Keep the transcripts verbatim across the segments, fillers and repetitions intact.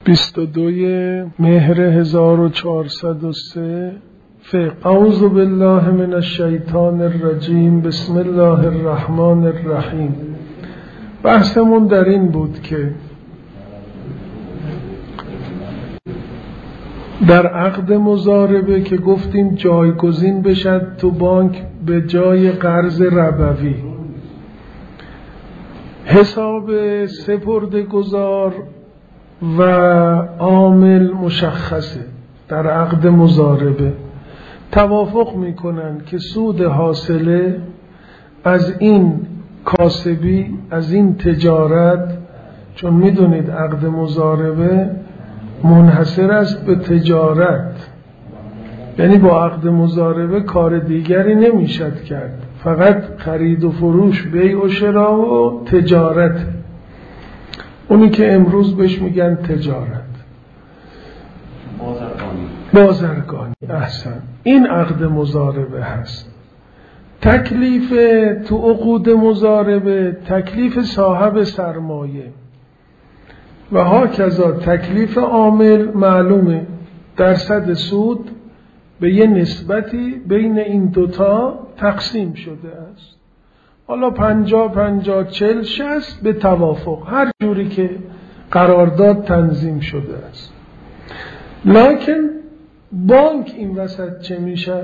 بیست و دوی مهر هزار و چهارصد و سه فقه. اعوذ بالله من الشیطان الرجیم. بسم الله الرحمن الرحیم. بحثمون در این بود که در عقد مضاربه که گفتیم جایگزین بشد تو بانک به جای قرض ربوی، حساب سپرده‌گذار و عامل مشخصه. در عقد مضاربه توافق میکنن که سود حاصله از این کاسبی، از این تجارت، چون میدونید عقد مضاربه منحصر است به تجارت، یعنی با عقد مضاربه کار دیگری نمیشد کرد، فقط خرید و فروش، بیع و شرا و تجارت، اونی که امروز بهش میگن تجارت، بازرگانی. بازرگانی احسن. این عقد مضاربه هست. تکلیف تو عقود مضاربه تکلیف صاحب سرمایه و هاکذا تکلیف عامل معلومه، درصد سود به یه نسبتی بین این دوتا تقسیم شده است. حالا پنجا پنجا چل شست به توافق، هر جوری که قرارداد تنظیم شده است. لکن بانک این وسط چه میشه؟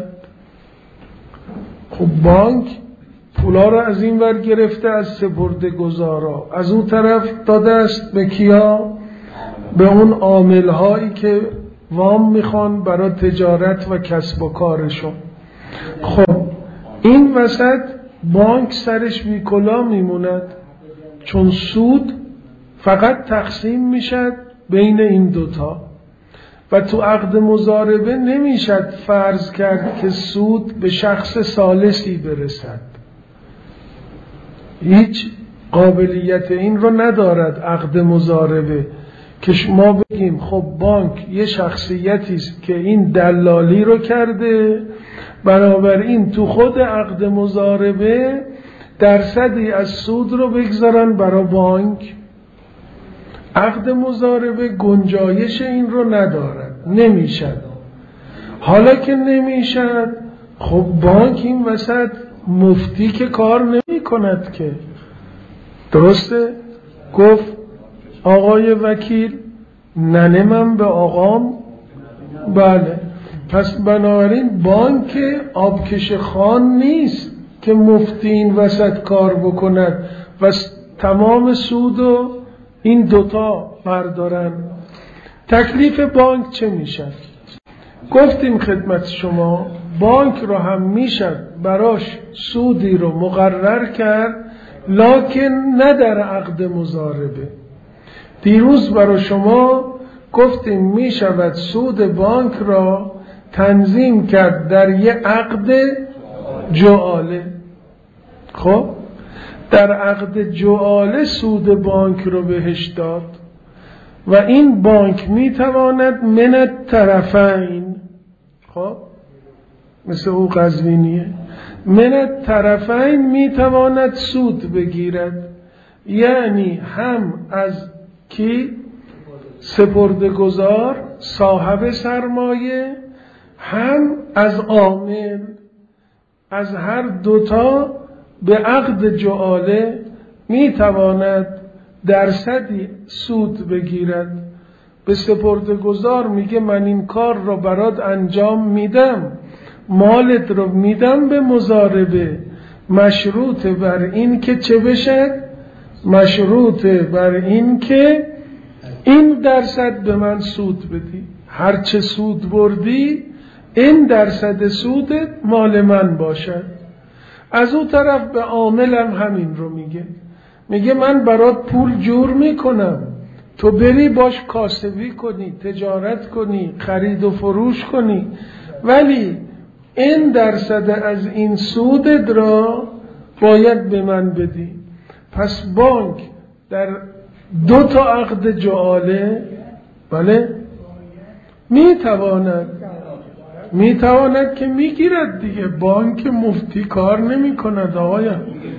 خب بانک پولا رو از این ور گرفته از سپرده‌گذارا، از اون طرف داده است به کیا؟ به اون عامل هایی که وام میخوان برای تجارت و کسب و کارشون. خب این وسط بانک سرش بی کلا میموند، چون سود فقط تقسیم میشد بین این دوتا و تو عقد مضاربه نمیشد فرض کرد که سود به شخص ثالثی برسد. هیچ قابلیت این رو ندارد عقد مضاربه که ما بگیم خب بانک یه شخصیتی است که این دلالی رو کرده، بنابراین تو خود عقد مضاربه درصدی از سود رو بگذارن برای بانک. عقد مضاربه گنجایش این رو ندارد، نمیشد. حالا که نمیشد، خب بانک این وسط مفتی که کار نمی کند که، درسته؟ گفت آقای وکیل ننه من به آقام، بله، پس بنابراین بانک آبکش خان نیست که مفتی این وسط کار بکند و تمام سود و این دوتا بردارن. تکلیف بانک چه میشه؟ گفتیم خدمت شما بانک رو هم میشد براش سودی رو مقرر کرد، لکن نه در عقد مضاربه. دیروز برای شما گفتیم میشود سود بانک را تنظیم کرد در یه عقد جعاله. خب در عقد جعاله سود بانک رو بهش داد و این بانک میتواند من الطرفین، خب مثل او قزوینیه، من الطرفین میتواند سود بگیرد، یعنی هم از کی؟ سپرده‌گذار، صاحب سرمایه، هم از عامل. از هر دوتا به عقد جعاله میتواند درصدی سود بگیرد. به سپرده‌گذار میگه من این کار رو برات انجام میدم، مالت رو میدم به مضاربه، مشروط بر این که چه بشه؟ مشروط بر این که این درصد به من سود بدی، هرچه سود بردی این درصد سودت مال من باشد. از اون طرف به عاملم همین رو میگه، میگه من برات پول جور میکنم، تو بری باش کاسبی کنی، تجارت کنی، خرید و فروش کنی، ولی این درصد از این سودت را باید به من بدی. پس بانک در دو تا عقد جعاله بله میتواند میتواند که میگیرد دیگه. بانک مفتی کار نمی کند آقایا،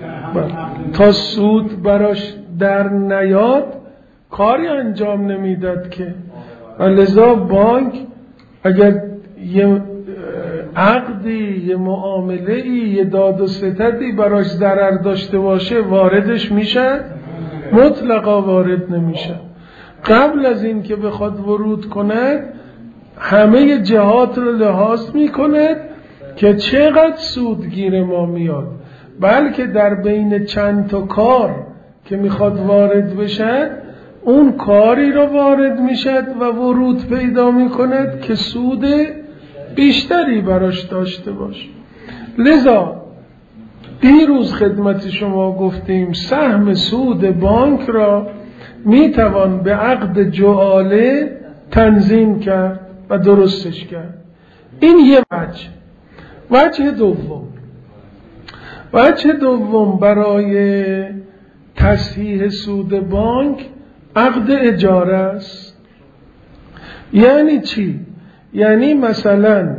تا سود براش در نیاد کاری انجام نمیداد که. و لذا بانک اگر یه عقدی، یه معامله‌ای، یه داد و ستدی براش ضرر داشته باشه واردش میشه؟ مطلقا وارد نمیشه. قبل از این که بخواد ورود کند همه جهات رو لحاظ میکند که چقدر سودگیر ما میاد، بلکه در بین چند تا کار که میخواد وارد بشد اون کاری رو وارد میشد و ورود پیدا میکند که سود بیشتری براش داشته باشه. لذا دیروز خدمت شما گفتیم سهم سود بانک را میتوان به عقد جعاله تنظیم کرد و درستش کرد. این یه وجه. وجه دوم وجه دوم برای تصحیح سود بانک عقد اجاره است. یعنی چی؟ یعنی مثلا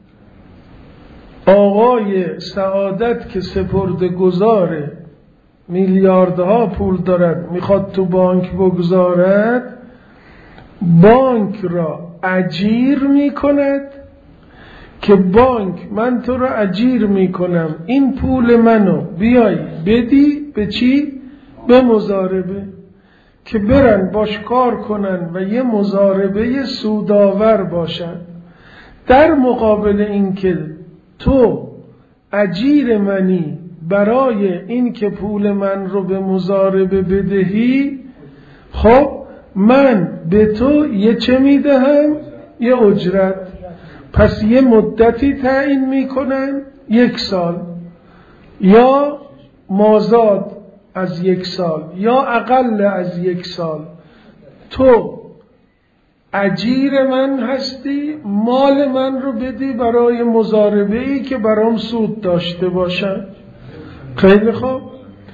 آقای سعادت که سپرده گذاره میلیاردها پول دارد میخواد تو بانک بگذارد، بانک را اجیر میکند که بانک من تو را اجیر میکنم این پول منو بیای بدی به چی؟ به مضاربه، که برن باش کار کنن و یه مضاربه سودآور باشد. در مقابل این که تو اجیر منی برای این که پول من رو به مضاربه بدهی، خب من به تو یه چه میدهم؟ یه اجرت. پس یه مدتی تعیین میکنن، یک سال یا مازاد از یک سال یا اقل از یک سال. تو اجیر من هستی، مال من رو بدی برای مضاربه‌ای که برام سود داشته باشد. خیلی خوب.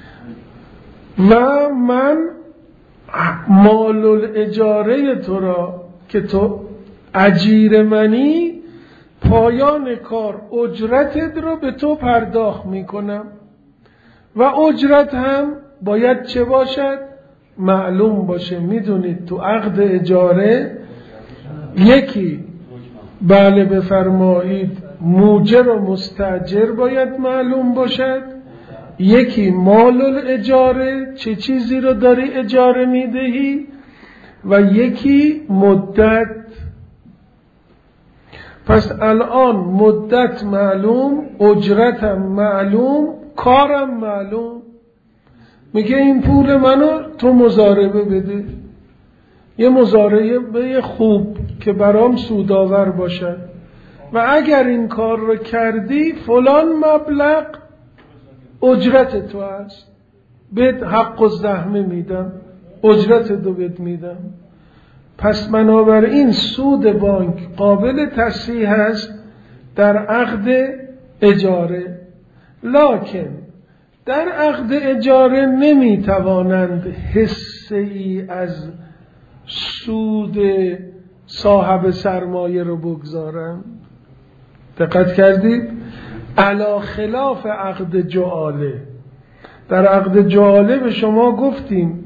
و من مال الاجاره تو را که تو اجیر منی، پایان کار اجرتت رو به تو پرداخت میکنم و اجرت هم باید چه باشد؟ معلوم باشه. میدونید تو عقد اجاره یکی بله بفرمایید موجر و مستاجر باید معلوم باشد، یکی مال الاجاره چه چیزی رو داری اجاره میدهی، و یکی مدت. پس الان مدت معلوم، اجرتم معلوم، کارم معلوم. میگه این پول منو تو مضاربه بده، یه مضاربه خوب که برام سودآور باشد، و اگر این کار رو کردی فلان مبلغ اجرت تو هست، بهت حق الزحمه میدم، اجرت دو بهت میدم. پس بنابراین سود بانک قابل تصحیح است در عقد اجاره، لکن در عقد اجاره نمیتوانند حصه ای از سود صاحب سرمایه رو بگذارند. دقت کردید؟ علا خلاف عقد جعاله. در عقد جعاله به شما گفتیم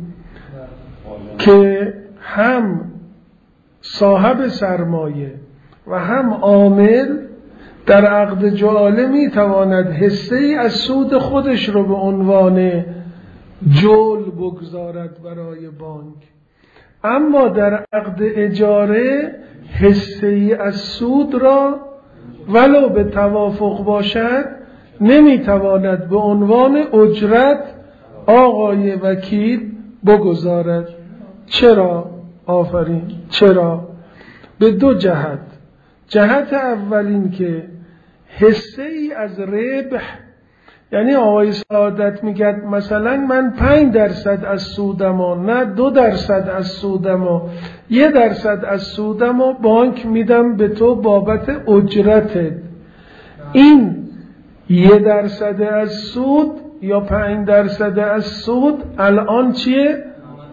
که هم صاحب سرمایه و هم عامل در عقد جعاله میتواند حصه ای از سود خودش رو به عنوان جول بگذارد برای بانک، اما در عقد اجاره حصه ای از سود را ولو به توافق باشد نمیتواند به عنوان اجرت آقای وکیل بگذارد. چرا؟ آفرین. چرا؟ به دو جهت. جهت اول این که حصه ای از ربح، یعنی آقای سعادت میگه مثلا من پنج درصد از سودمو، نه دو درصد از سودمو، یه درصد از سودمو بانک میدم به تو بابت اجرتت. این یه درصد از سود یا پنج درصد از سود الان چیه؟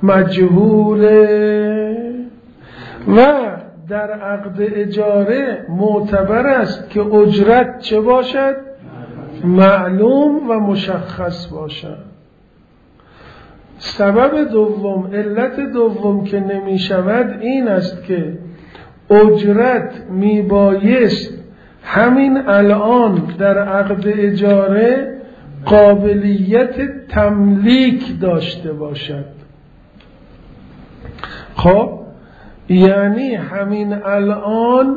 مجهوله. و در عقد اجاره معتبر است که اجرت چه باشد؟ معلوم و مشخص باشد. سبب دوم، علت دوم که نمی شود این است که اجرت می بایست همین الان در عقد اجاره قابلیت تملیک داشته باشد. خب یعنی همین الان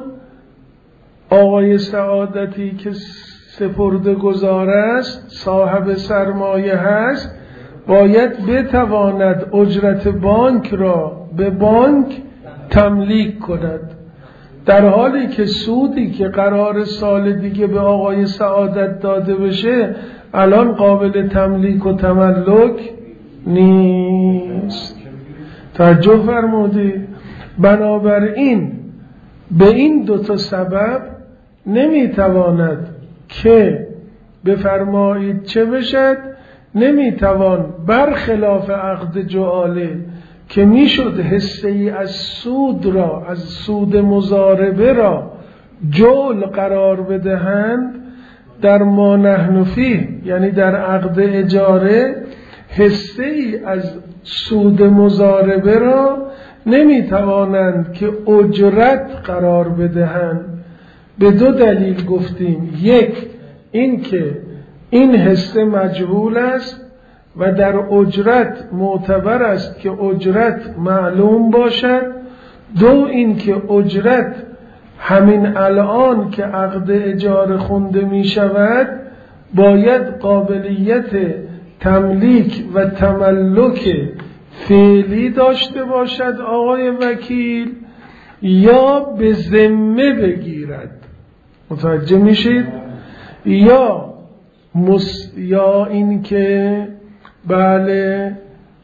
آقای سعادتی که سپرده گذار است، صاحب سرمایه هست، باید بتواند اجرت بانک را به بانک تملیک کند، در حالی که سودی که قرار سال دیگه به آقای سعادت داده بشه الان قابل تملیک و تملک نیست. توجه فرمودید؟ بنابراین به این دو تا سبب نمیتواند که بفرمایید چه بشد، نمیتوان برخلاف عقد جعاله که میشد حصه ای از سود را، از سود مضاربه را جعل قرار بدهند، در ما نحن فیه یعنی در عقد اجاره حصه ای از سود مضاربه را نمیتوانند که اجرت قرار بدهند. به دو دلیل گفتیم، یک این که این حصه مجهول است و در اجرت معتبر است که اجرت معلوم باشد، دو این که اجرت همین الان که عقد اجاره خونده می شود باید قابلیت تملیک و تملک فعلی داشته باشد آقای وکیل، یا به ذمه بگیرد. متوجه میشید؟ یا مس... یا این که بله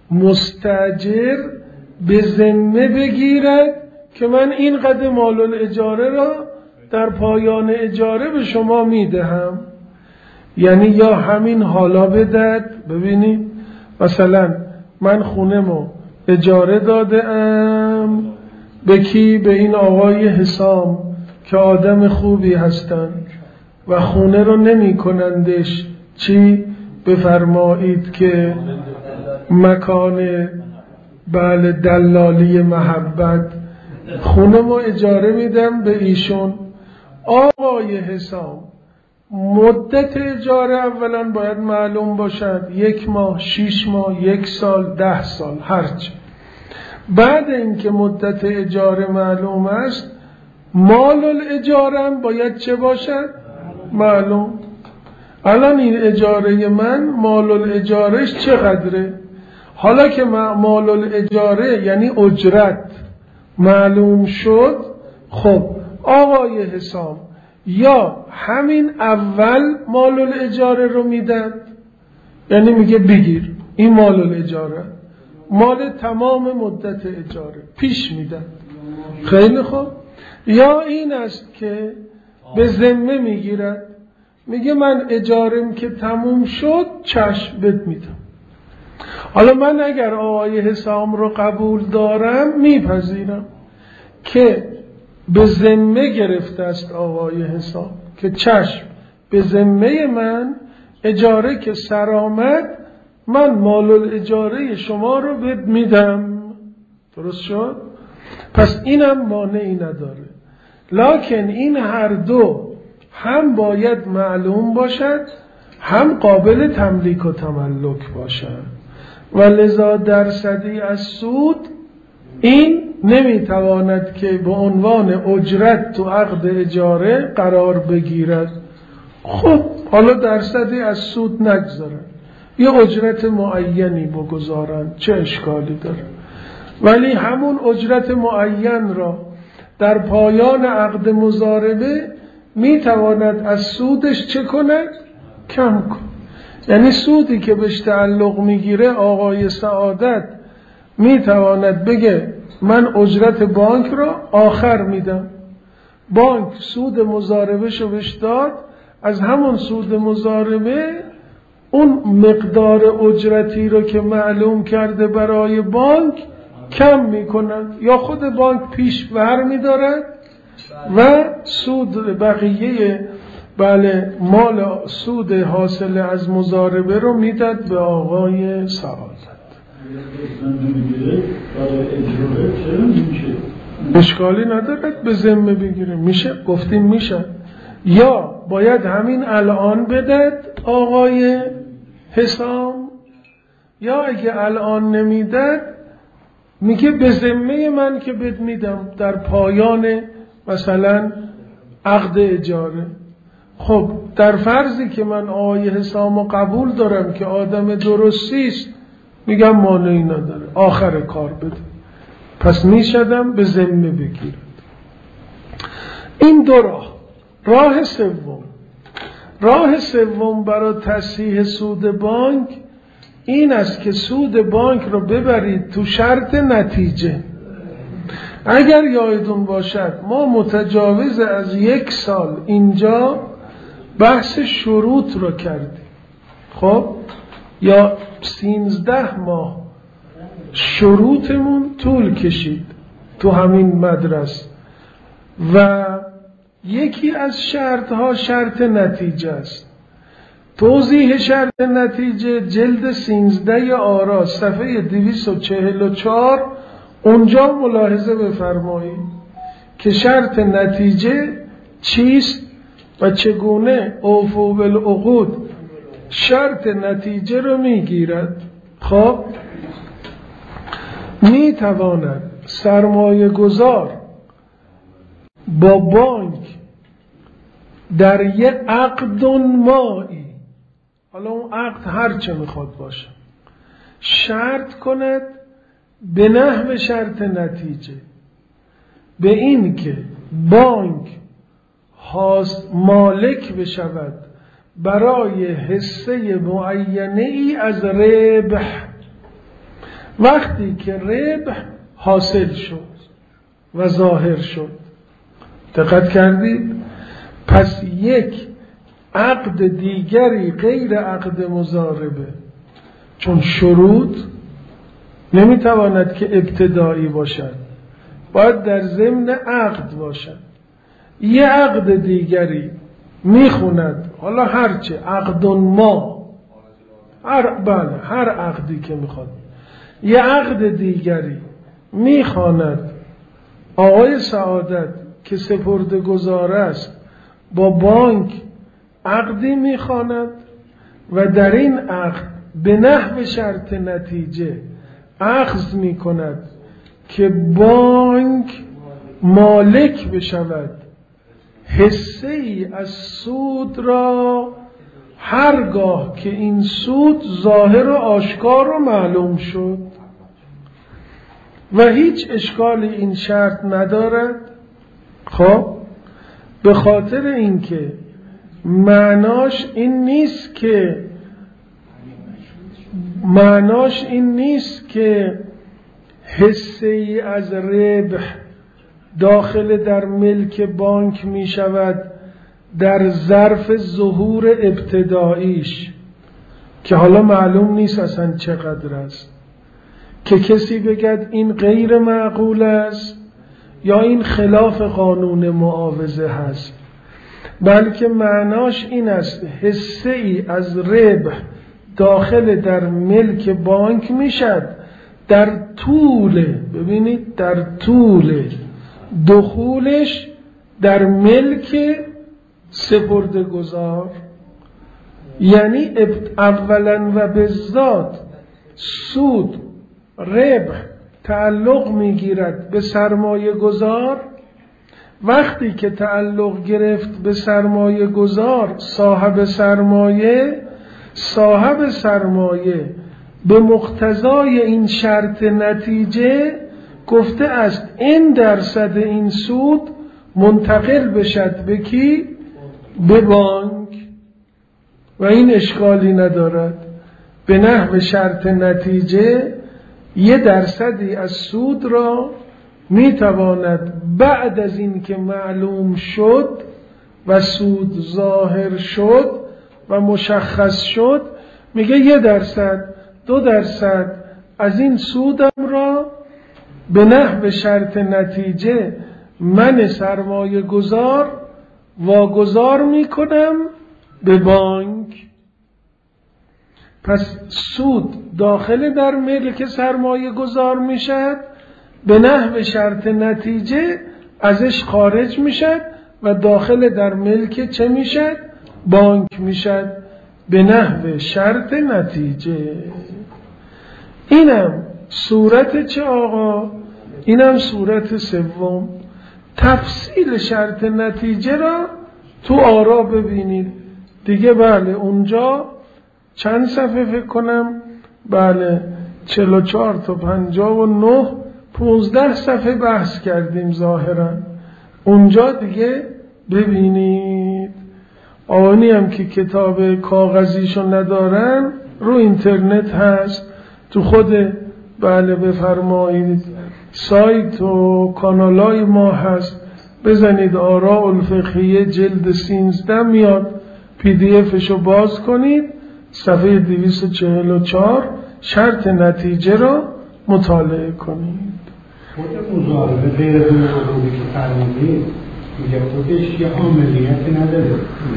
مستاجر به ذمه بگیرد که من این قدر مال الاجاره را در پایان اجاره به شما میدهم. یعنی یا همین حالا بدد، ببینید مثلا من خونمو اجاره دادم به کی؟ به این آقای حسام که آدم خوبی هستن و خونه رو نمی کنندش چی؟ بفرمایید که مکان بله دلالی محبت، خونمو اجاره میدم به ایشون. آقای حسام مدت اجاره اولا باید معلوم باشد، یک ماه، شیش ماه، یک سال، ده سال، هرچی. بعد اینکه مدت اجاره معلوم است، مال الاجاره باید چه باشد؟ معلوم. الان این اجاره من مال الاجارهش چقدره؟ حالا که مال الاجاره یعنی اجرت معلوم شد، خب آقای حسام یا همین اول مال الاجاره رو میدن، یعنی میگه بگیر این مال الاجاره، مال تمام مدت اجاره پیش میدن. خیلی خوب. یا این است که به ذمه میگیرد، میگه من اجارم که تموم شد چشم بد میدم. حالا من اگر آقای حسام رو قبول دارم میپذیرم که به ذمه گرفته است آقای حسام که چشم به ذمه من اجاره که سر آمد من مال الاجاره شما رو بد میدم. درست شد؟ پس اینم مانعی نداره. لکن این هر دو هم باید معلوم باشد، هم قابل تملیک و تملک باشد. و لذا درصدی از سود این نمیتواند که به عنوان اجرت تو عقد اجاره قرار بگیرد. خب حالا درصدی از سود نگذارن، یه اجرت معینی بگذارن، چه اشکالی داره؟ ولی همون اجرت معین را در پایان عقد مضاربه میتواند از سودش چه کند؟ کم کن. یعنی سودی که بهش تعلق میگیره آقای سعادت میتواند بگه من اجرت بانک را آخر میدم، بانک سود مضاربه شو بهش داد، از همون سود مضاربه اون مقدار اجرتی رو که معلوم کرده برای بانک کم میکنند، یا خود بانک پیش بر میدارد و سود بقیه بله مال سود حاصل از مضاربه رو میداد به آقای سعادت. اشکالی ندارد به ذمه بگیره، میشه، گفتیم میشه. یا باید همین الان بدد آقای حسام، یا اگه الان نمیدد میگه به ذمه من که بد میدم در پایان مثلا عقد اجاره. خب در فرضی که من آقای حسامو قبول دارم که آدم درستیست، میگم مانعی نداره آخر کار بده، پس میشدم به ذمه بگیرد. این دو راه. راه سوم، راه سوم برای تصحیح سود بانک این است که سود بانک رو ببرید تو شرط نتیجه. اگر یادتون باشد ما متجاوز از یک سال اینجا بحث شروط رو کردیم، خب یا سینزده ماه شروطمون طول کشید تو همین مدرسه و یکی از شرط ها شرط نتیجه است. توضیح شرط نتیجه جلد سینزده آرا صفحه دویست و چهل و چهار، اونجا ملاحظه بفرمایید که شرط نتیجه چیست و چگونه اوفوا بالعقود شرط نتیجه رو میگیرد. خب میتواند سرمایه گذار با بانک در یک عقد مایی، حالا اون عقد هر چه میخواد باشه، شرط کند به نحو شرط نتیجه به این که بانک مالک بشود برای حصه معینه ای از ربح وقتی که ربح حاصل شد و ظاهر شد. دقت کردید؟ پس یک عقد دیگری غیر عقد مضاربه، چون شروط نمیتواند که ابتدایی باشد، باید در ضمن عقد باشد. یه عقد دیگری میخوند، حالا هرچه عقد ما، هر بله هر عقدی که میخواد، یه عقد دیگری میخواند آقای سعادت که سپرده‌گزار است با بانک عقدی میخواند و در این عقد به نحو شرط نتیجه اخذ میکند که بانک مالک بشود حصه ای از سود را هرگاه که این سود ظاهر و آشکار و معلوم شد و هیچ اشکالی این شرط ندارد. خب به خاطر اینکه معناش این نیست که معناش این نیست که حصه ای از ربح داخل در ملک بانک می شود در ظرف ظهور ابتداییش که حالا معلوم نیست اصلا چقدر است، که کسی بگد این غیر معقول است یا این خلاف قانون معاوضه هست، بلکه معناش این است حصه ای از ربح داخل در ملک بانک میشد در طول، ببینید در طول دخولش در ملک سپرده‌گزار، یعنی اولا و بالذات سود ربح تعلق میگیرد به سرمایه گذار. وقتی که تعلق گرفت به سرمایه گذار، صاحب سرمایه صاحب سرمایه به مقتضای این شرط نتیجه گفته است این درصد این سود منتقل بشد به کی؟ به بانک، و این اشکالی ندارد. به نحو شرط نتیجه یه درصدی از سود را میتواند بعد از این که معلوم شد و سود ظاهر شد و مشخص شد، میگه یه درصد دو درصد از این سودم را به نحو شرط نتیجه من سرمایه گذار واگذار میکنم به بانک. پس سود داخل در ملک سرمایه گذار میشد، به نحو شرط نتیجه ازش خارج میشد و داخل در ملک چه میشد؟ بانک میشد به نحو شرط نتیجه. اینم صورت چه آقا؟ اینم صورت سوم. تفصیل شرط نتیجه را تو آرا ببینید دیگه. بله اونجا چند صفحه فکر کنم، بله چهل و چهار تا پنجاه و نه، پونزده صفحه بحث کردیم ظاهرا. اونجا دیگه ببینید. آنی هم که کتاب کاغذیشو ندارن رو اینترنت هست، تو خود بله بفرمایید سایت و کانالای ما هست، بزنید آراء الفقهیه جلد سیزده میاد، پی دی افشو باز کنید، صفحه دویست و چهل و چهار شرط نتیجه را مطالعه کنید. خود مضاربه غیر از اون موضوعی که فرمودید میگه خودش یه عاملیتی نداره.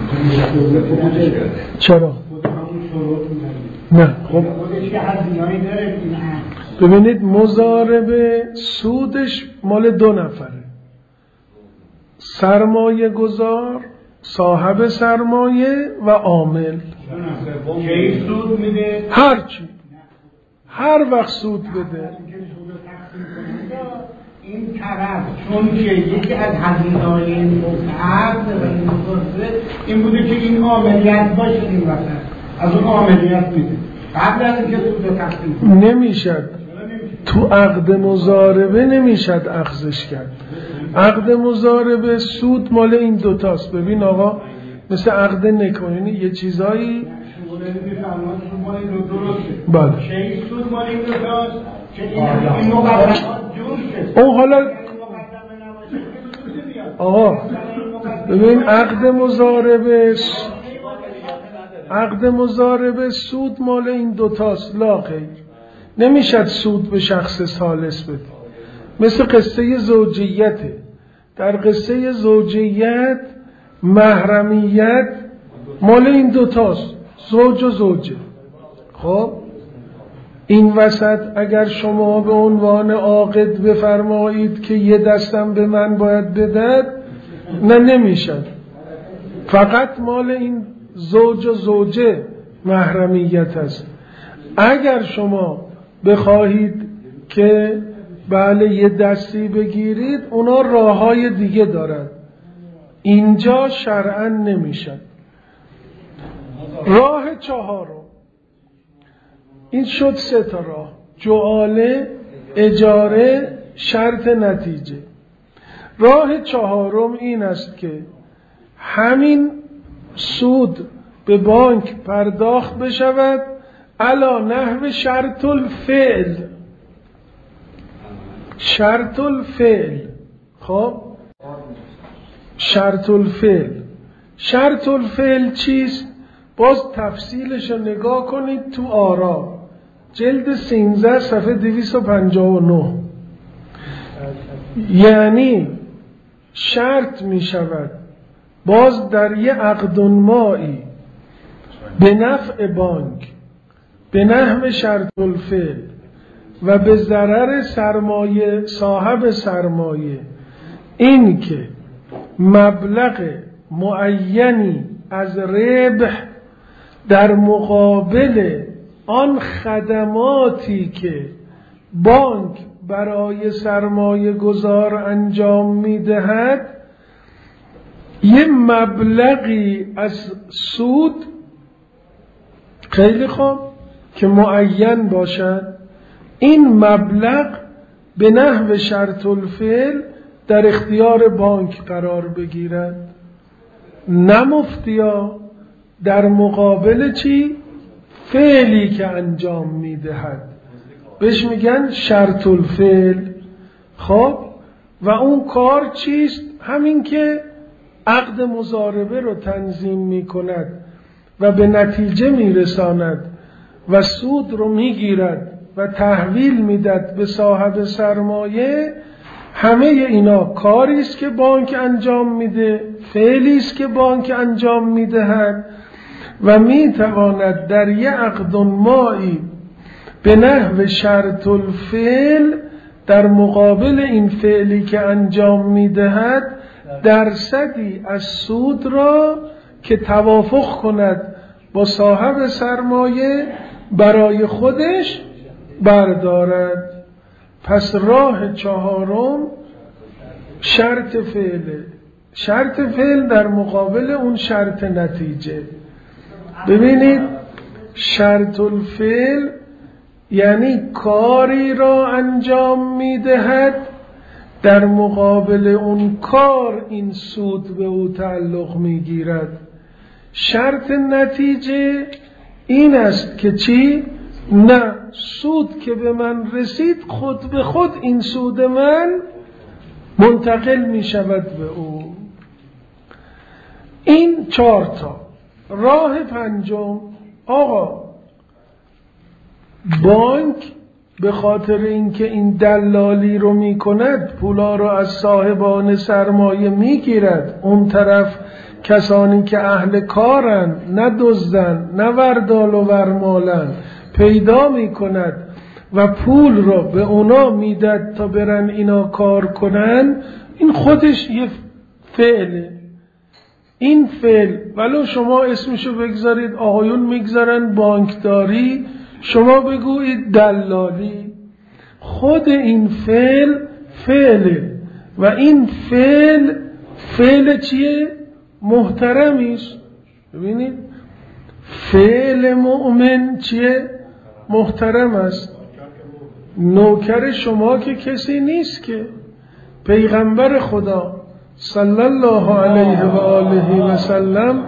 چرا؟ خود همون شروط میداره. نه خب خودش یه هزینه‌ای داره. ببینید مضاربه سودش مال دو نفره، سرمایه گذار، صاحب سرمایه و عامل. کی سود میده؟ هر چی، هر وقت سود بده. این طرف چون که یکی از هزینه‌های این متعهد و این مضاربه این بوده که این عاملیت باشه این وسط، از اون عاملیت میده قبل از اینکه سود تقسیم کنه. نمیشد تو عقد مضاربه نمیشد اخذش کرد. عقد مضاربه سود مال این دوتاست. ببین آقا مثل عقد نکاح یه چیزایی بله شی سود مال این دوتاست که این مقدمات جور شد. اون حالا آقا ببین عقد مضاربه عقد مضاربه سود مال این دوتاست لا غیر. نمیشد سود به شخص ثالث بده. مثل قصه زوجیته. در قصه زوجیت محرمیت مال این دوتاست، زوج و زوجه. خب این وسط اگر شما به عنوان عاقد بفرمایید که یه دستم به من باید بدهد، نه نمیشد. فقط مال این زوج و زوجه محرمیت است. اگر شما بخواهید که بله یه دستی بگیرید، اونا راههای دیگه دارن، اینجا شرعاً نمیشد. راه چهارم این شد، سه تا راه: جعاله، اجاره، شرط نتیجه. راه چهارم این است که همین سود به بانک پرداخت بشود علا نحو شرط الفعل. شرط الفعل خب شرط الفعل شرط الفعل چیست؟ باز تفصیلش رو نگاه کنید تو آرا جلد سیزده صفحه دویست و پنجاه و نه. یعنی شرط می شود باز در یه عقد مایی به نفع بانک به نحو شرط الفعل و به ضرر سرمایه صاحب سرمایه، این که مبلغ معینی از ربح در مقابل آن خدماتی که بانک برای سرمایه گذار انجام میدهد یه مبلغی از سود، خیلی خوب، که معین باشد، این مبلغ به نحو شرط الفعل در اختیار بانک قرار بگیرد. نه مفتیا در مقابل چی؟ فعلی که انجام میدهد بهش میگن شرط الفعل. خب و اون کار چیست؟ همین که عقد مضاربه رو تنظیم میکند و به نتیجه میرساند و سود رو میگیرد و تحویل میداد به صاحب سرمایه. همه اینا کاری است که بانک انجام میده، فعلی است که بانک انجام میدهد و می تواند در یک عقد مایی به نحو شرط الفعل در مقابل این فعلی که انجام می دهد درصدی از سود را که توافق کند با صاحب سرمایه برای خودش بردارد. پس راه چهارم شرط فعله. شرط فعل در مقابل اون شرط نتیجه. ببینید شرط الفعل یعنی کاری را انجام میدهد در مقابل اون کار این سود به او تعلق میگیرد. شرط نتیجه این است که چی؟ نه، سود که به من رسید خود به خود این سود من منتقل می شود به او. این چهار تا. راه پنجم، آقا بانک به خاطر اینکه این دلالی رو می کند پولا رو از صاحبان سرمایه می گیرد، اون طرف کسانی که اهل کارن، نه دزدن، نه وردال و ورمالن، پیدا می کند و پول رو به اونا میداد تا برن اینا کار کنن. این خودش یه فعله. این فعل ولو شما اسمشو بگذارید، آقایون میگذارن بانکداری، شما بگویید دلالی، خود این فعل فعله و این فعل فعل چیه؟ محترمیست. ببینید فعل مؤمن چیه؟ محترم است. نوکر شما که کسی نیست که. پیغمبر خدا صلی الله علیه و آله و سلم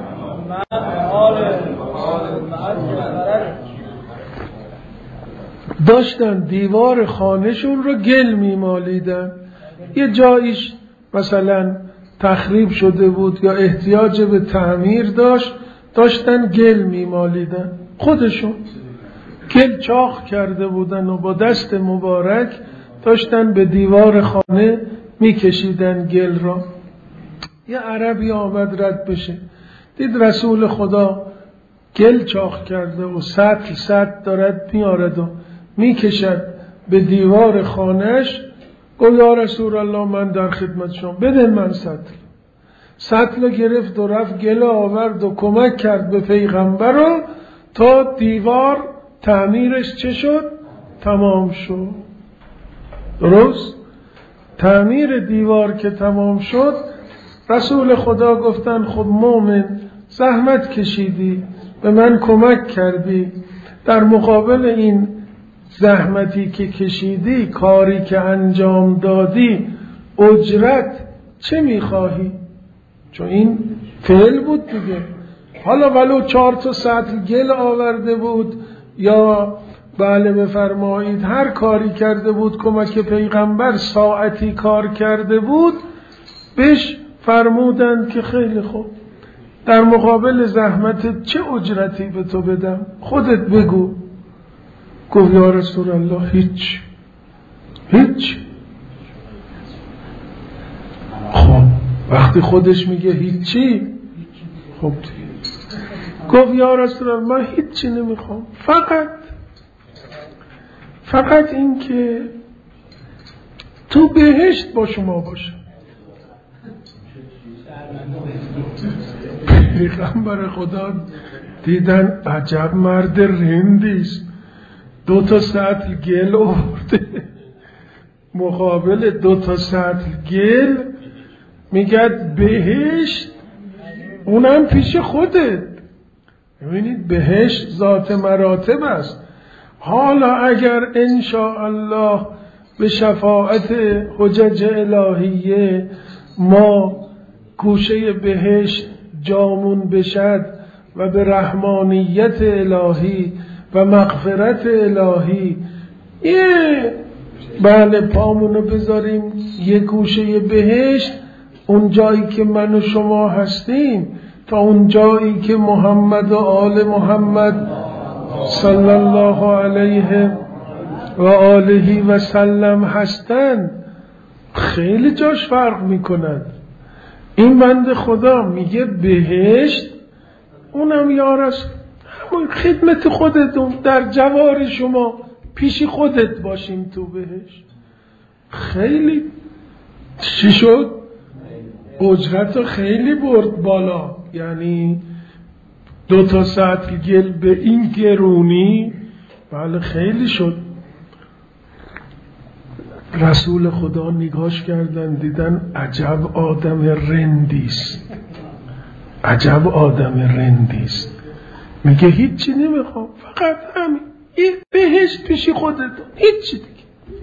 داشتن دیوار خانهشون رو گل میمالیدن. یه جاییش مثلا تخریب شده بود یا احتیاج به تعمیر داشت، داشتن گل میمالیدن. خودشون گل چاق کرده بودن و با دست مبارک داشتن به دیوار خانه میکشیدن گل را. یه عربی آمد رد بشه، دید رسول خدا گل چاق کرده و سطل سطل دارد میارد و میکشد به دیوار خانهش. گفت یا رسول الله من در خدمت شما، بده من سطل. سطل گرفت و رفت گل آورد و کمک کرد به پیغمبر رو تا دیوار تعمیرش چه شد؟ تمام شد. درست؟ تعمیر دیوار که تمام شد، رسول خدا گفتن خب مومن زحمت کشیدی، به من کمک کردی، در مقابل این زحمتی که کشیدی، کاری که انجام دادی، اجرت چه میخواهی؟ چون این فعل بود دیگه. حالا ولو چهار تا سطل گل آورده بود یا بله بفرمایید هر کاری کرده بود، کمک پیغمبر ساعتی کار کرده بود، بهش فرمودند که خیلی خوب، در مقابل زحمت چه اجرتی به تو بدم؟ خودت بگو. گفت یا رسول الله هیچ هیچ. خب وقتی خودش میگه هیچی، خب گفت یا رسول الله من هیچی نمیخوام، فقط فقط این که تو بهشت با شما باشه. پیغمبر خدا دیدن عجب مرد رندیست، دو تا سطل گل آورده مقابل دو تا سطل گل، میگد بهشت، اونم پیش خودت. ببینید بهشت ذات مراتب است. حالا اگر انشاءالله به شفاعت حجج الهیه ما گوشه بهشت جامون بشد و به رحمانیت الهی و مغفرت الهی یه بله پامونو بذاریم یه گوشه بهشت، اون جایی که من و شما هستیم، تا اون جایی که محمد و آل محمد صلی الله علیه و آله و سلم هستن، خیلی جاش فرق میکنند. این بنده خدا میگه بهشت اونم یارش همون خدمت خودتون در جوار شما پیشی خودت باشیم تو بهش. خیلی چی شد؟ اجرت خیلی برد بالا. یعنی دو تا سطل گل به این گرونی، بله خیلی شد. رسول خدا نگاش کردن دیدن عجب آدم رندیست، عجب آدم رندیست. میگه هیچی نمیخوام، فقط همین این بهشت پیشی خودتون، هیچی دیگه.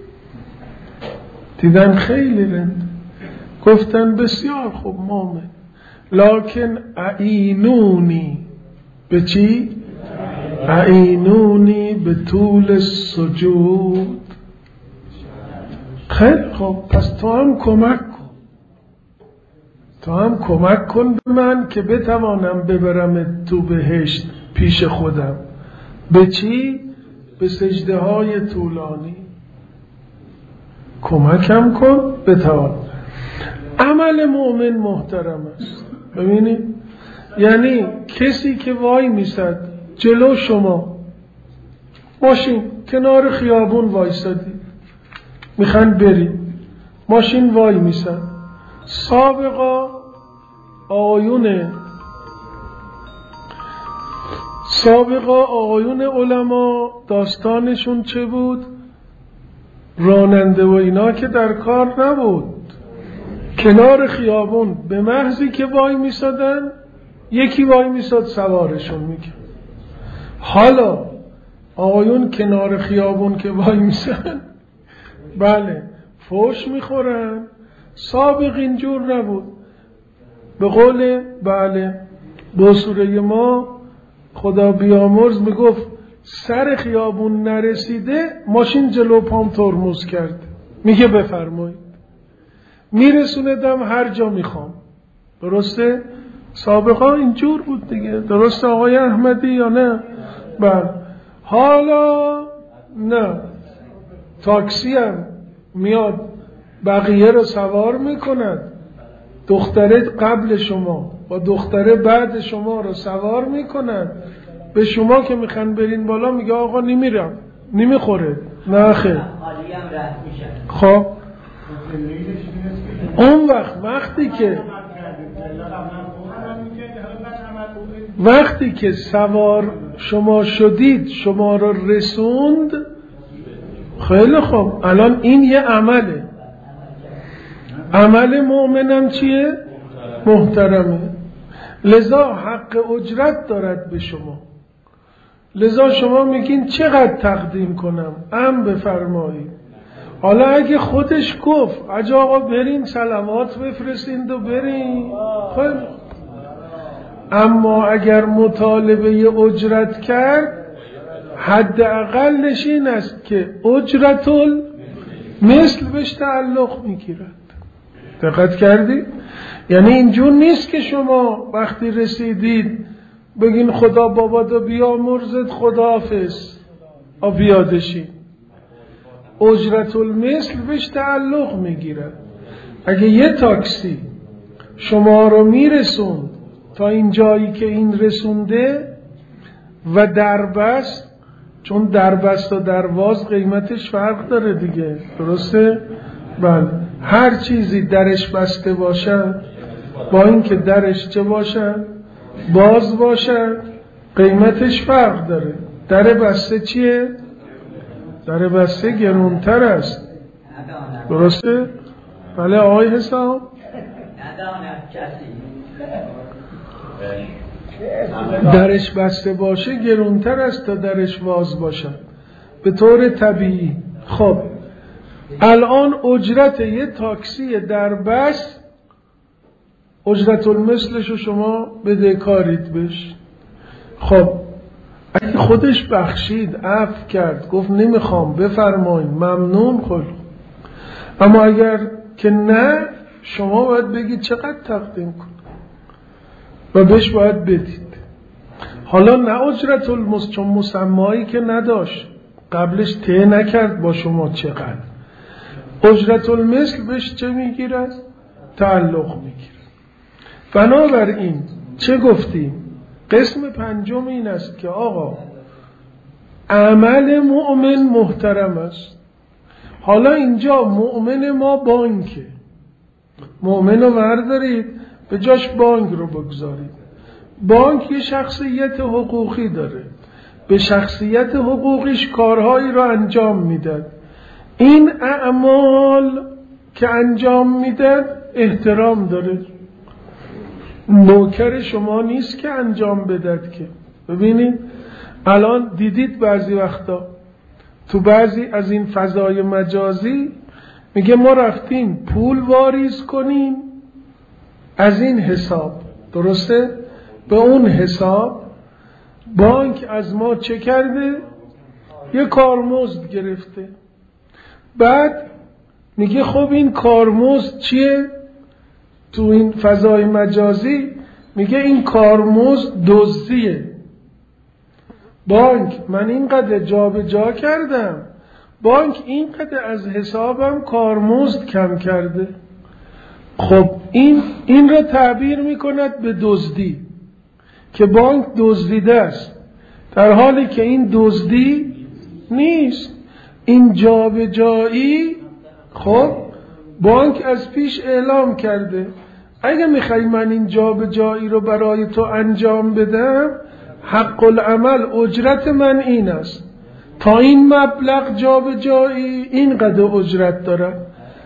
دیدن خیلی رند، گفتن بسیار خوب مومن، لکن اعینونی به چی؟ اعینونی به طول سجود. خیلی خوب، پس تو هم کمک کن، تو هم کمک کن به من که بتوانم ببرم تو بهشت پیش خودم. به چی؟ به سجده های طولانی کمکم کن بتوان. عمل مؤمن محترم است. ببینید، یعنی کسی که وای میسد جلو شما، ماشین کنار خیابون وایسادی میخوان برید، ماشین وای میسد، سابقا آقایون سابقا آقایون علما داستانشون چه بود؟ راننده و اینا که در کار نبود، کنار خیابون به محضی که وای میسادن یکی وای میساد سوارشون میکرد. حالا آقایون کنار خیابون که وای میسن، بله فوش میخورن. سابق اینجور نبود. به قول بله با سوره ما خدا بیامرز میگفت سر خیابون نرسیده ماشین جلو پام ترمز کرد، میگه بفرمایید، میرسوندم هر جا میخوام. درسته؟ سابقا اینجور بود دیگه. درسته آقای احمدی یا نه؟ بله. حالا نه، تاکسی هم میاد بقیه رو سوار میکند، دختره قبل شما و دختره بعد شما رو سوار میکند. به شما که میخوان برین بالا میگه آقا نمیرم، نمیخوره. نه خیر. خب اون وقت وقتی که وقتی که سوار شما شدید شما رو رسوند، خیلی خوب، الان این یه عمله. عمل مؤمنم چیه؟ محترمه. لذا حق اجرت دارد به شما. لذا شما میگین چقدر تقدیم کنم؟ ام بفرمایید. حالا اگه خودش گفت اجا آقا برین صلوات بفرستین و برین، خیلی. اما اگر مطالبه اجرت کرد، حداقلش این است که اجرت مثل بهش تعلق میگیرد. دقت کردید؟ یعنی اینجور نیست که شما وقتی رسیدید بگین خدا بابا دو بیامرزت خداحافظ آ بیادشید. اجرت المثل بهش تعلق میگیرد. اگه یه تاکسی شما رو میرسوند تا این جایی که این رسونده و دربست، چون دربست و درواز قیمتش فرق داره دیگه، درسته؟ بله. هر چیزی درش بسته باشد با این که درش چه باشد؟ باز باشد، قیمتش فرق داره. در بسته چیه؟ در بسته گرونتر است. درسته؟ بله آقای حساب؟ درش بسته باشه گرونتر است تا درش باز باشد به طور طبیعی. خب الان اجرت یه تاکسی در بس، اجرت المثلش رو شما بدهکارید بش. خب اگه خودش بخشید، عفو کرد، گفت نمیخوام بفرمایید، ممنون خود. اما اگر که نه، شما باید بگید چقدر تقدیم کن و بهش باید بدید. حالا نه اجرت المثل، چون مسمایی که نداشت، قبلش ته نکرد با شما چقدر. اجرت المثل بهش چه میگیرد؟ تعلق میگیرد. بنابراین چه گفتیم؟ قسم پنجم این است که آقا عمل مؤمن محترم است. حالا اینجا مؤمن ما بانکه، مؤمن رو بردارید به جاش بانک رو بگذارید. بانک یه شخصیت حقوقی داره، به شخصیت حقوقیش کارهایی رو انجام میدن. این اعمال که انجام میدن احترام داره. نوکر شما نیست که انجام بدد که. ببینید الان دیدید بعضی وقتا تو بعضی از این فضای مجازی میگه ما رفتیم پول واریز کنیم از این حساب، درسته؟ به اون حساب بانک از ما چه کرده؟ یه کارمزد گرفته. بعد میگه خب این کارمزد چیه؟ تو این فضای مجازی میگه این کارمزد دزدیه. بانک من اینقدر جا به جا کردم، بانک اینقدر از حسابم کارمزد کم کرده. خب این این را تعبیر میکند به دزدی که بانک دزدیده است، در حالی که این دزدی نیست، این جابجایی. خب بانک از پیش اعلام کرده اگه میخوای من این جابجایی رو برای تو انجام بدم، حق العمل اجرت من این است، تا این مبلغ جابجایی اینقدر اجرت داره،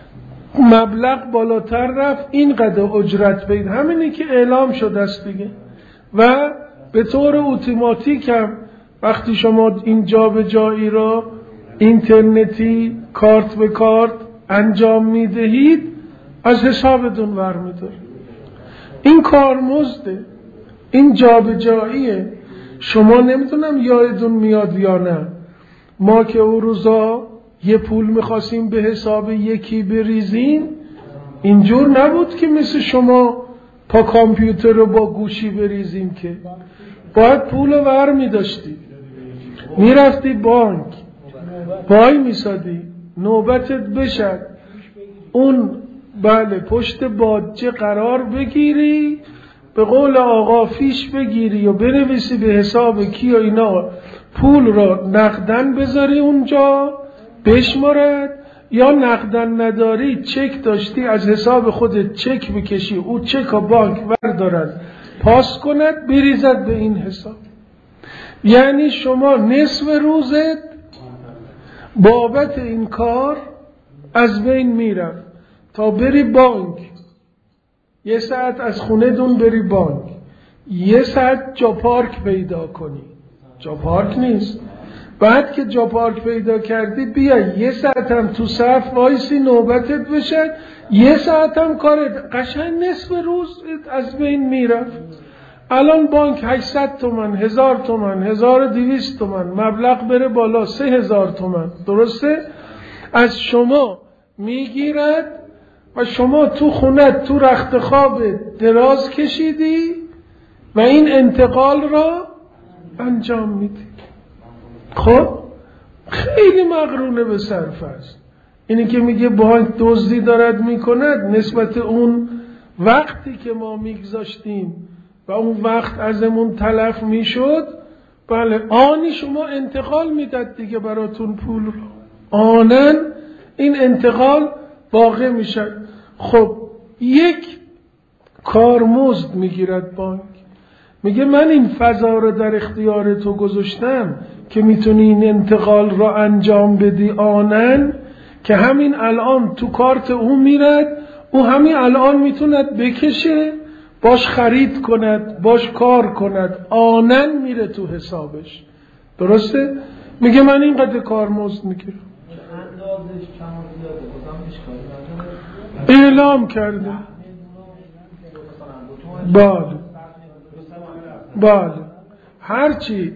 مبلغ بالاتر رفت اینقدر اجرت بید. همینی که اعلام شده است دیگه. و به طور اتوماتیک هم وقتی شما این جابجایی را اینترنتی کارت به کارت انجام میدهید از حسابتون برمی‌داره. این کارمزده، این جابجاییه. شما نمیدونم یادتون میاد یا نه، ما که اون روزا یه پول میخواستیم به حساب یکی بریزیم، اینجور نبود که مثل شما پا کامپیوتر رو با گوشی بریزیم، که باید پول رو ور میداشتی، میرفتی بانک، وای میسادی نوبتت بشد، اون بله پشت باجه قرار بگیری، به قول آقا فیش بگیری و بنویسی به حساب کی و اینا، پول را نقدن بذاری اونجا بشمارد، یا نقدن نداری چک داشتی از حساب خودت چک بکشی، او چک و بانک بردارد پاس کند بریزد به این حساب. یعنی شما نصف روزت بابت این کار از بین میرفت تا بری بانک، یه ساعت از خونه دون بری بانک، یه ساعت جا پارک پیدا کنی، جا پارک نیست، بعد که جا پارک پیدا کردی بیای یه ساعت هم تو صف وایسی نوبتت بشه، یه ساعت هم کارت، قشنگ نصف روز از بین میرفت. الان بانک هشتصد تومن، هزار تومن، هزار و دویست تومن، مبلغ بره بالا سه هزار تومن، درسته؟ از شما میگیرد و شما تو خونت تو رخت خوابت دراز کشیدی و این انتقال را انجام میدی. خب خیلی مقرونه به صرف است. اینی که میگه بانک دزدی دارد میکند نسبت اون وقتی که ما میگذاشتیم و اون وقت ازمون تلف میشد، بله آنی شما انتقال میداد دیگه براتون پول رو، آنن این انتقال واقع میشه. خب یک کارمزد میگیرد بانک، میگه من این فضا رو در اختیار تو گذاشتم که میتونی این انتقال رو انجام بدی، آنن که همین الان تو کارت او میرد، او همین الان میتوند بکشه باش خرید کند، باش کار کند، آنن میره تو حسابش، درسته؟ میگه من اینقدر کارمزد میگیرم. اعلام کرده بله بله هرچی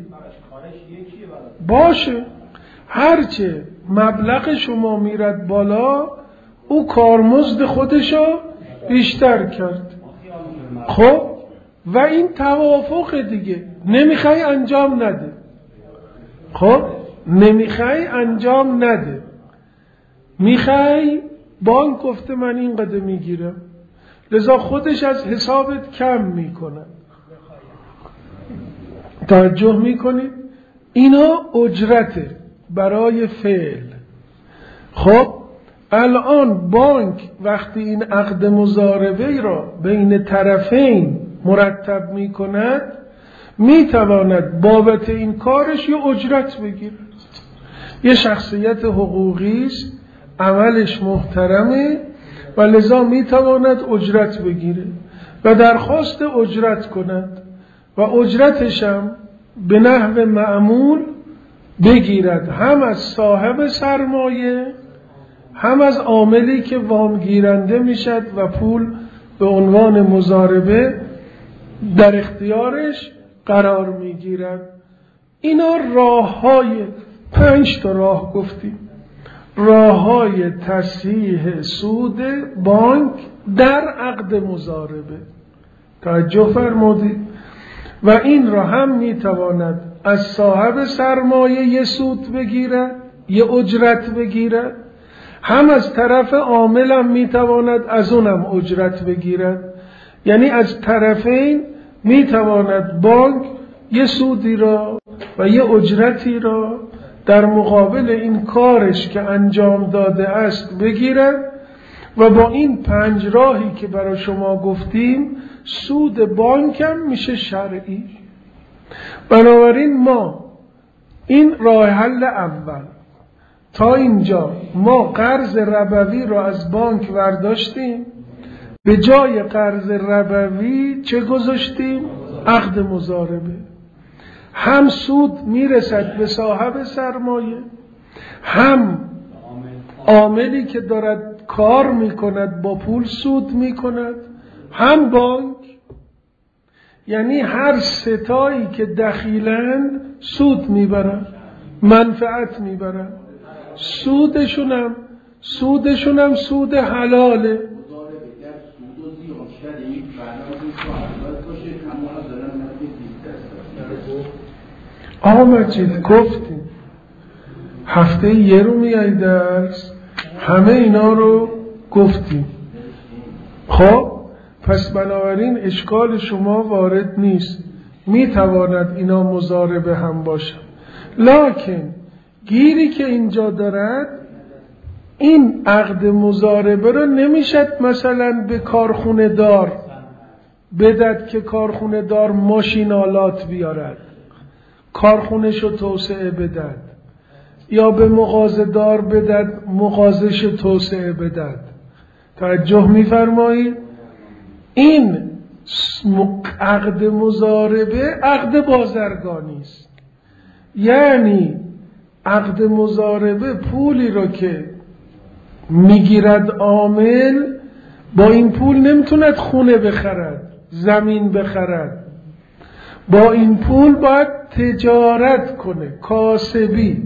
باشه، هرچی مبلغ شما میرد بالا او کارمزد خودشو بیشتر کرد. خب و این توافق دیگه، نمیخوای انجام نده، خب نمیخوای انجام نده، میخوای بانک گفته من اینقدر میگیرم، لذا خودش از حسابت کم میکنه. توجه میکنید؟ اینا اجرته برای فعل. خب الان بانک وقتی این عقد مضاربه را بین طرفین مرتب میکند میتواند بابت این کارش یه اجرت بگیره. یه شخصیت حقوقی است، عملش محترمه و لذا میتواند اجرت بگیره و درخواست اجرت کند و اجرتش هم به نحو معمول بگیرد، هم از صاحب سرمایه هم از عاملی که وام گیرنده میشد و پول به عنوان مضاربه در اختیارش قرار میگیرد. اینا راه های پنج تا راه گفتیم، راه های تصحیح سود بانک در عقد مضاربه. توجه فرمودید؟ و این را هم میتواند از صاحب سرمایه یه سود بگیرد، یه اجرت بگیرد، هم از طرف عامل هم میتواند از اونم اجرت بگیرد. یعنی از طرفین میتواند بانک یه سودی را و یه اجرتی را در مقابل این کارش که انجام داده است بگیرد و با این پنج راهی که برای شما گفتیم سود بانک هم میشه شرعی. بنابراین ما این راه حل اول تا اینجا ما قرض ربوی را از بانک برداشتیم، به جای قرض ربوی چه گذاشتیم؟ عقد مضاربه. هم سود میرسد به صاحب سرمایه، هم عاملی که دارد کار میکند با پول سود میکند، هم بانک. یعنی هر ستایی که دخیلند سود میبرن، منفعت میبرن. سودشونم سودشونم سود حلاله. آقا مجید گفتیم هفته یه رو میای درس، همه اینا رو گفتیم. خب پس بنابراین اشکال شما وارد نیست، میتواند اینا مضاربه هم باشن. لکن گیری که اینجا دارد، این عقد مضاربه رو نمیشد مثلا به کارخونه دار بدد که کارخونه دار ماشینالات بیارد، کارخونه‌شو توسعه بدد، یا به مغازه دار بدد مغازه‌شو توسعه بدد. توجه می‌فرمایید؟ این عقد مضاربه عقد بازرگانی است. یعنی عقد مضاربه پولی رو که میگیرد عامل، با این پول نمیتوند خونه بخرد، زمین بخرد، با این پول باید تجارت کنه، کاسبی،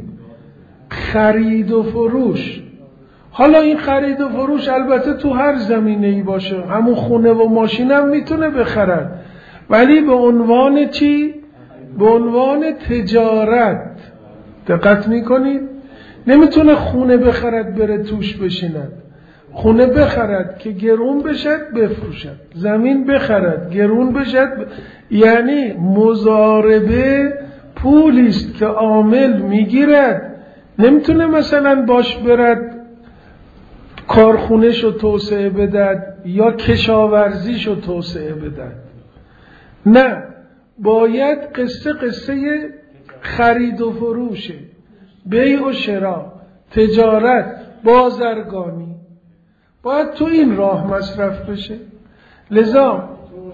خرید و فروش. حالا این خرید و فروش البته تو هر زمینه‌ای باشه، همون خونه و ماشین هم میتونه بخرد، ولی به عنوان چی؟ به عنوان تجارت. دقت میکنید؟ نمیتونه خونه بخرد بره توش بشیند، خونه بخرد که گرون بشد بفروشد، زمین بخرد گرون بشد ب... یعنی مضاربه پولیست که عامل میگیرد، نمیتونه مثلا باش برد کارخونه‌شو توسعه بدد یا کشاورزیشو توسعه بدد. نه، باید قصه قصه خرید و فروشه، بیع و شرا، تجارت، بازرگانی باید تو این راه مصرف بشه. لذا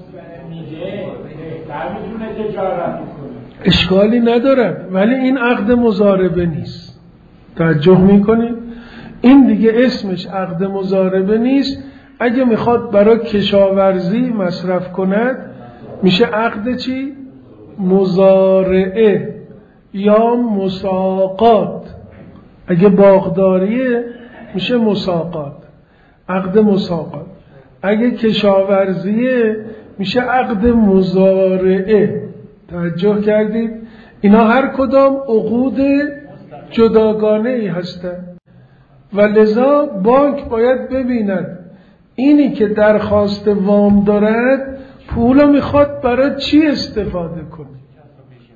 اشکالی ندارد، ولی این عقد مضاربه نیست. توجه میکنید؟ این دیگه اسمش عقد مضاربه نیست. اگه میخواد برای کشاورزی مصرف کند میشه عقد چی؟ مزارعه یا مساقات. اگه باغداریه میشه مساقات، عقد مساقات. اگه کشاورزیه میشه عقد مزارعه. توجه کردید؟ اینا هر کدام عقود جداگانه ای هستند و لذا بانک باید ببیند اینی که درخواست وام دارد پولو میخواد برای چی استفاده کنه.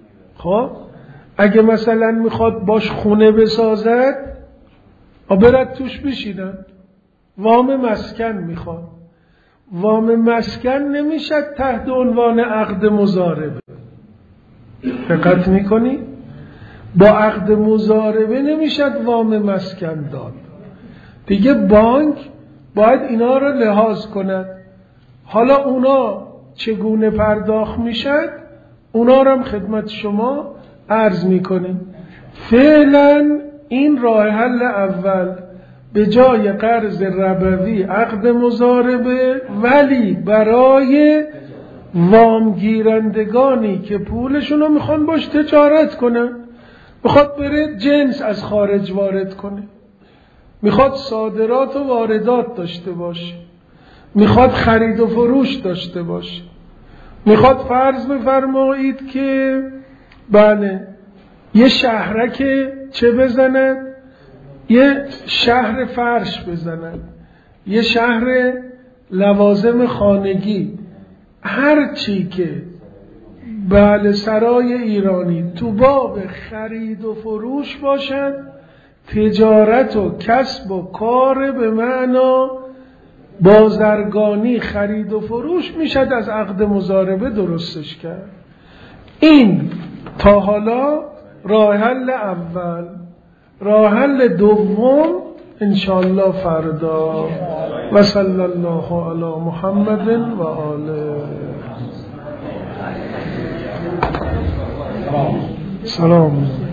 خب اگه مثلا میخواد باش خونه بسازد برد توش بشینن. وام مسکن میخواد، وام مسکن نمیشد تحت عنوان عقد مضاربه. دقت میکنی؟ با عقد مضاربه نمیشد وام مسکن داد. دیگه بانک باید اینا رو لحاظ کند. حالا اونا چگونه پرداخت میشد اونا رو هم خدمت شما عرض میکنیم. فعلا این راه حل اول به جای قرض ربوی عقد مضاربه، ولی برای وامگیرندگانی که پولشون رو میخوان باش تجارت کنن، میخواد بره جنس از خارج وارد کنه، میخواد صادرات و واردات داشته باشه، میخواد خرید و فروش داشته باشه، میخواد فرض بفرمایید که بله یه شهرک چه بزنن، یه شهر فرش بزنن، یه شهر لوازم خانگی، هر چی که بله سرای ایرانی تو باب خرید و فروش باشد، تجارت و کسب و کار به معنا بازرگانی خرید و فروش میشد از عقد مضاربه درستش کرد. این تا حالا راه حل اول. راه حل دوم انشاءالله فردا. و صلی الله علی محمد و آله. سلام.